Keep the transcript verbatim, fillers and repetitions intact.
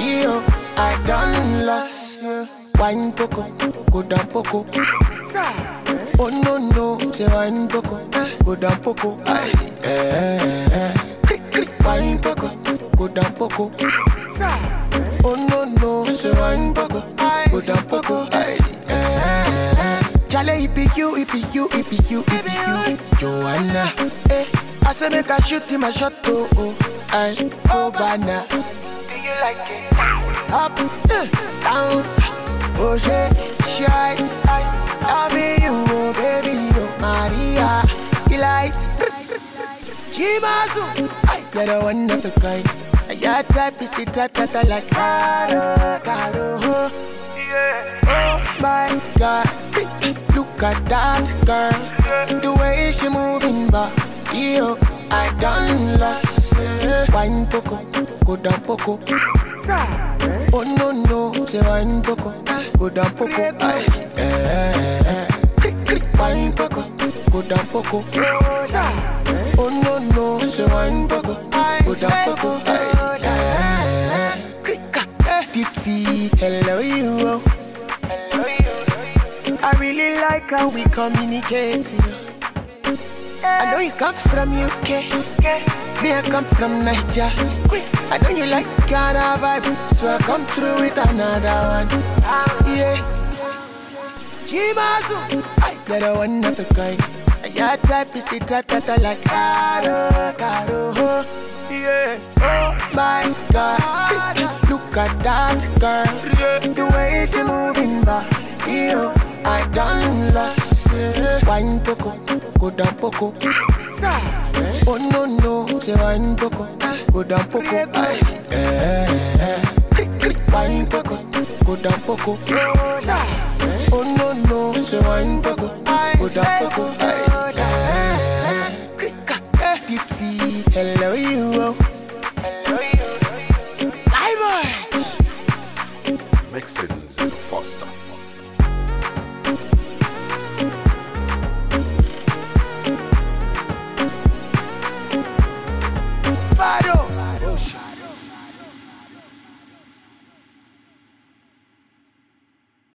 Yo, I done lost. Wine poco, go down poco. Oh no no, say wine poco, go down poco. Aye, eh, eh. Wine poco, go down poco. Oh no no, say wine poco, go down poco. Aye, eh, eh. Chale, it be you, it be you, it be you, it be you, Joanna. Eh, I say make I shoot him a shot, oh oh. Aye, oh banana. Do you like it? Up, eh, down, oh shit, shy. Loving you, oh baby, oh Maria, delight. Chimazu, you're the one of a kind. Your type is the type that I like. Caro, caro, oh my God, look at that girl, the way she moving back. Yo, I done lost. Wine poco, go down poco. Oh no no, say wine poco, go down poco. Aye, eh, eh. Wine poco, go down poco. Oh no no, say wine poco, go down poco. Aye, eh, eh. Beauty, hello you. I really like how we communicate. I know you come from U K, me I come from Niger. I know you like Ghana vibe, so I come through with another one. Yeah, Chimazu, you're the one of a kind. Your type is the type that I like. Caro, caro, oh. Yeah, oh my God, look at that girl, the way she moving back. Yo, I done lost. Wine poco, go down poco. Oh no no, say wine poco, go down poco. Aye, eh, eh. Wine poco, go down poco. Oh no no, say wine poco, go down poco. Aye.